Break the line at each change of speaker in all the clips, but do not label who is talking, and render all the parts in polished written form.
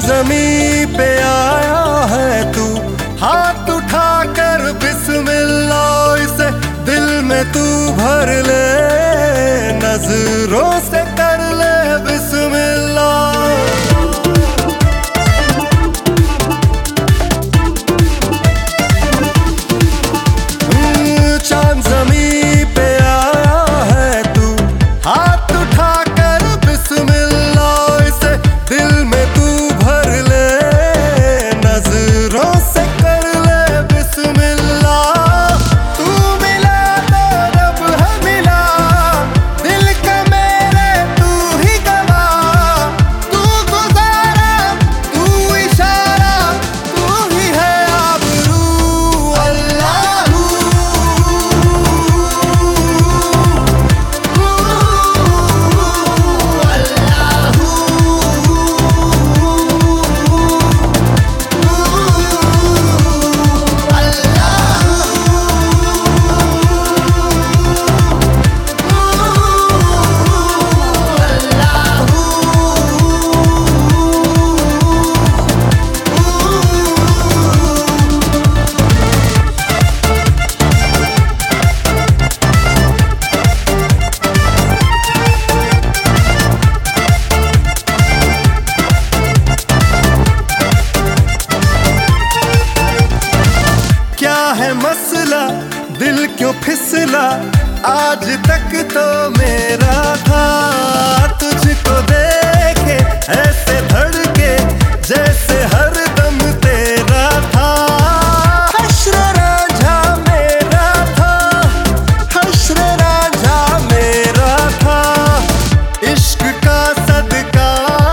जमीं पे आया है तू, हाथ उठाकर बिस्मिल्लाह इसे दिल में तू भर ले, नजरों से कर ले बिस्मिल्लाह। चांद जमीं पे आया है तू, हाथ उठाकर बिस्मिल्लाह इसे दिल में तू भर ले, नजरों से कर ले बिस्मिल्लाह। तू मिला तो रब है मिला, दिल का मेरे तू ही गवाह, तू गुजारा तू इशारा, तू ही है आबरू अल्लाह। है मसला दिल क्यों फिसला, आज तक तो मेरा था, तुझको देखे ऐसे धड़के जैसे हर दम तेरा था। हश्र रांझा मेरा था, हश्र रांझा मेरा था, इश्क का सदका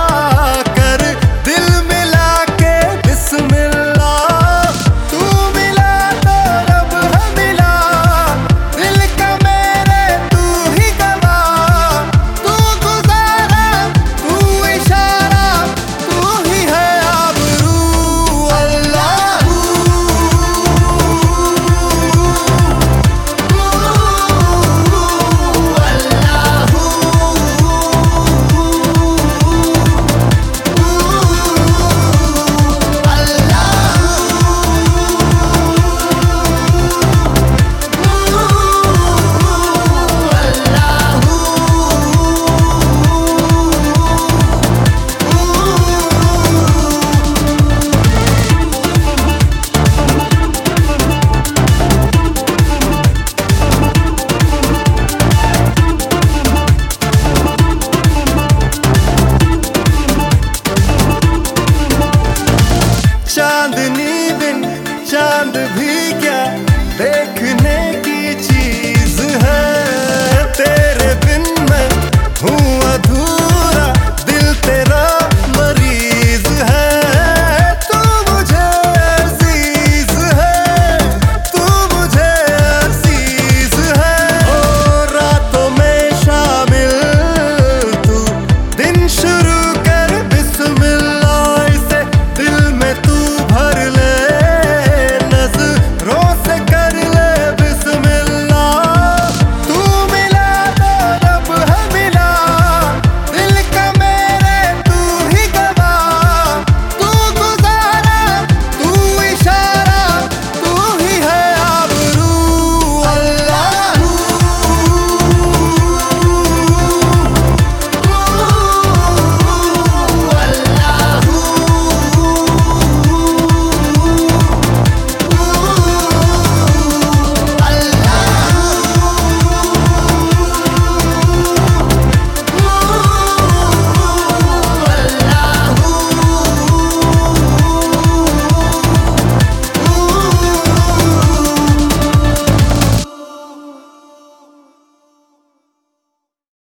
कर दिल मिला के बिस्मिल्लाह। चांदनी बिन चांद भी क्या देखने की